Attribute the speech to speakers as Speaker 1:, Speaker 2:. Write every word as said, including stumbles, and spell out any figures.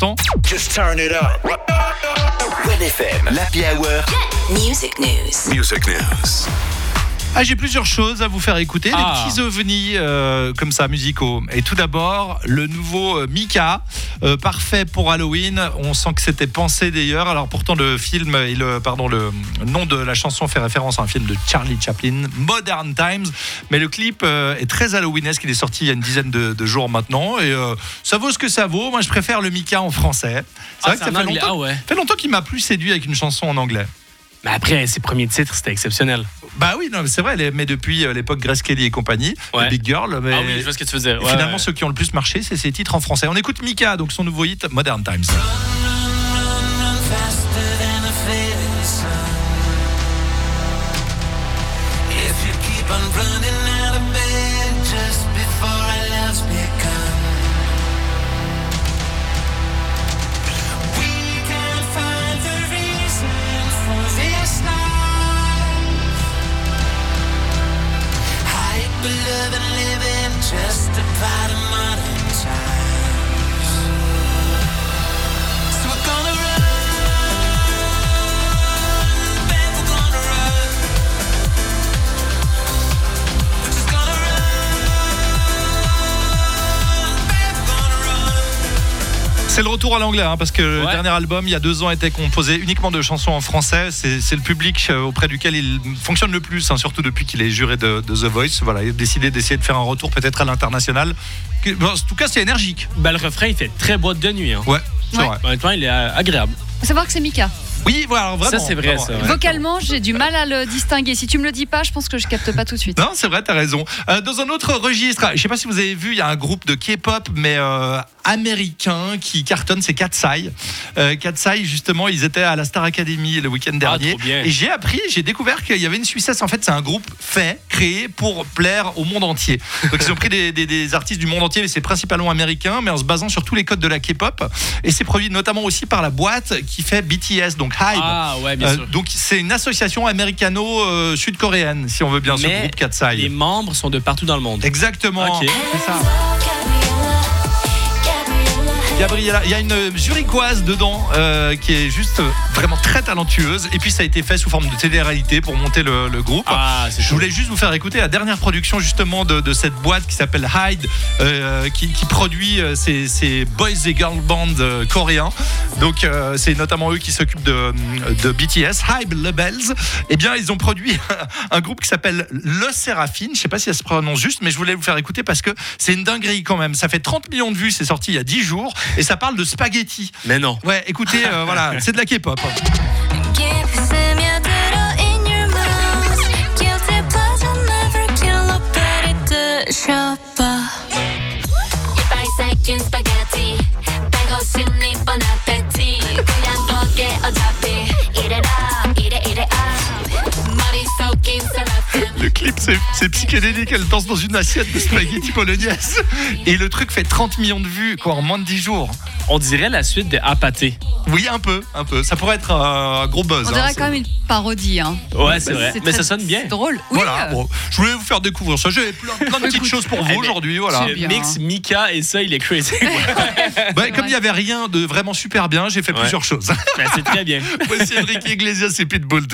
Speaker 1: l'instant.
Speaker 2: Just turn it up. Red F M, l'Happy Hour.
Speaker 3: Music News.
Speaker 2: Music News.
Speaker 1: Ah, j'ai plusieurs choses à vous faire écouter,
Speaker 4: Ah.
Speaker 1: des petits ovnis euh, comme ça, musicaux. Et tout d'abord, le nouveau euh, Mika, euh, parfait pour Halloween. On sent que c'était pensé d'ailleurs. Alors pourtant, le film et le, pardon, le nom de la chanson fait référence à un film de Charlie Chaplin, Modern Times. Mais le clip euh, est très halloweenesque. Il est sorti il y a une dizaine de, de jours maintenant. Et euh, ça vaut ce que ça vaut. Moi, je préfère le Mika en français. C'est
Speaker 4: Ah,
Speaker 1: vrai que
Speaker 4: c'est
Speaker 1: ça
Speaker 4: en
Speaker 1: fait
Speaker 4: anglais.
Speaker 1: longtemps,
Speaker 4: Ah ouais.
Speaker 1: fait longtemps qu'il m'a plus séduit avec une chanson en anglais.
Speaker 4: Mais après, ses premiers titres, c'était exceptionnel.
Speaker 1: Bah oui, non, mais c'est vrai, les- mais depuis euh, l'époque Grace Kelly et compagnie,
Speaker 4: Ouais.
Speaker 1: le Big Girl, mais
Speaker 4: Ah oui, je vois ce que tu faisais.
Speaker 1: et
Speaker 4: Ouais,
Speaker 1: finalement
Speaker 4: ouais.
Speaker 1: ceux qui ont le plus marché, c'est ses titres en français. On écoute Mika, donc son nouveau hit Modern Times.
Speaker 5: Just about a modern times. So we're gonna run, babe, we're gonna run. We're just gonna run, babe, we're gonna run.
Speaker 1: C'est le retour à l'anglais, hein, parce que le
Speaker 4: Ouais.
Speaker 1: dernier album, il y a deux ans, était composé uniquement de chansons en français. C'est, c'est le public euh, auprès duquel il fonctionne le plus, hein, surtout depuis qu'il est juré de, de The Voice. Voilà, il a décidé d'essayer de faire un retour peut-être à l'international. Que- bon, en tout cas, c'est énergique.
Speaker 4: Ben, le refrain, il fait très boîte de nuit. Hein.
Speaker 1: Ouais, c'est
Speaker 6: Ouais.
Speaker 1: vrai.
Speaker 4: Honnêtement, il est euh, agréable.
Speaker 6: Faut savoir que c'est Mika.
Speaker 1: Oui, voilà, alors vraiment.
Speaker 4: Ça, c'est vrai,
Speaker 1: vraiment.
Speaker 4: ça, ouais.
Speaker 6: Vocalement, j'ai du mal à le distinguer. Si tu me le dis pas, je pense que je capte pas tout de suite.
Speaker 1: Non, c'est vrai, t'as raison. Euh, dans un autre registre, je sais pas si vous avez vu, il y a un groupe de K-pop, mais euh, américain qui cartonne, c'est Katseye. Euh, Katseye, justement, ils étaient à la Star Academy le week-end dernier.
Speaker 4: trop bien.
Speaker 1: Et j'ai appris, j'ai découvert qu'il y avait une Suissesse. En fait, c'est un groupe fait, créé pour plaire au monde entier. Donc, ils ont pris des, des- des artistes du monde entier, mais c'est principalement américain, mais en se basant sur tous les codes de la K-pop. Et c'est produit notamment aussi par la boîte qui fait B T S, donc Hybe.
Speaker 4: Ah ouais, bien
Speaker 1: Euh,
Speaker 4: sûr.
Speaker 1: donc c'est une association américano-sud-coréenne, si on veut bien, ce
Speaker 4: Mais
Speaker 1: groupe Katseye.
Speaker 4: les membres sont de partout dans le monde.
Speaker 1: Exactement,
Speaker 4: Ok.
Speaker 1: c'est ça. Gabriella, il y a une zurichoise dedans euh, qui est juste vraiment très talentueuse. Et puis ça a été fait sous forme de télé-réalité pour monter le, le groupe.
Speaker 4: Ah, c'est
Speaker 1: Je
Speaker 4: chaud.
Speaker 1: voulais juste vous faire écouter la dernière production justement de, de cette boîte qui s'appelle Hyde, euh, qui, qui produit euh, ces, ces boys et girl bands euh, coréens. Donc euh, c'est notamment eux qui s'occupent de, de B T S, Hybe Labels. Eh bien ils ont produit un groupe qui s'appelle Le Séraphine. Je sais pas si ça se prononce juste, mais je voulais vous faire écouter parce que c'est une dinguerie quand même. Ça fait trente millions de vues, c'est sorti il y a dix jours et ça parle de spaghetti.
Speaker 4: Mais non.
Speaker 1: Ouais, écoutez, euh, voilà, c'est de la K-pop. Le clip, c'est, c'est psychédélique. Elle danse dans une assiette de spaghetti bolognaise. Et le truc fait trente millions de vues, quoi, en moins de dix jours.
Speaker 4: On dirait la suite de Apaté.
Speaker 1: Oui, un peu, un peu. Ça pourrait être un gros buzz.
Speaker 6: On
Speaker 1: hein,
Speaker 6: dirait
Speaker 1: c'est-
Speaker 6: quand même une parodie. Hein.
Speaker 4: Ouais, c'est vrai. Mais
Speaker 6: très-
Speaker 4: ça sonne bien.
Speaker 6: C'est drôle. Oui.
Speaker 1: Voilà, bon, je voulais vous faire découvrir ça. J'ai plein, plein de petites
Speaker 6: Écoute,
Speaker 1: choses pour
Speaker 4: eh
Speaker 1: vous
Speaker 4: ben,
Speaker 1: aujourd'hui. Voilà.
Speaker 4: Le
Speaker 6: bien.
Speaker 4: mix Mika et ça, il est crazy.
Speaker 1: Ouais, comme il n'y avait rien de vraiment super bien, j'ai fait
Speaker 4: Ouais.
Speaker 1: plusieurs choses.
Speaker 4: Ben, c'est très bien.
Speaker 1: Voici Enrique Iglesias et Pitbull.